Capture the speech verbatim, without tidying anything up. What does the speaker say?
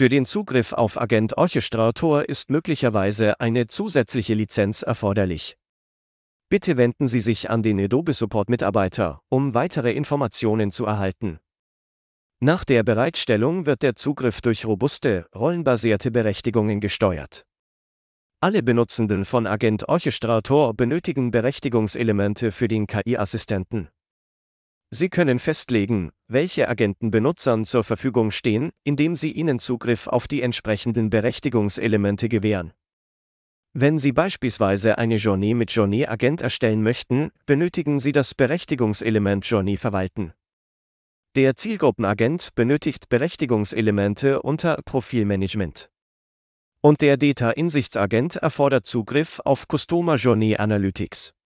Für den Zugriff auf Agent Orchestrator ist möglicherweise eine zusätzliche Lizenz erforderlich. Bitte wenden Sie sich an den Adobe Support-Mitarbeiter, um weitere Informationen zu erhalten. Nach der Bereitstellung wird der Zugriff durch robuste, rollenbasierte Berechtigungen gesteuert. Alle Benutzenden von Agent Orchestrator benötigen Berechtigungselemente für den K I-Assistenten. Sie können festlegen, welche Agenten Benutzern zur Verfügung stehen, indem Sie ihnen Zugriff auf die entsprechenden Berechtigungselemente gewähren. Wenn Sie beispielsweise eine Journee mit Journee-Agent erstellen möchten, benötigen Sie das Berechtigungselement Journee verwalten. Der Zielgruppenagent benötigt Berechtigungselemente unter Profilmanagement. Und der Data-Insichtsagent erfordert Zugriff auf Customer Journey Analytics.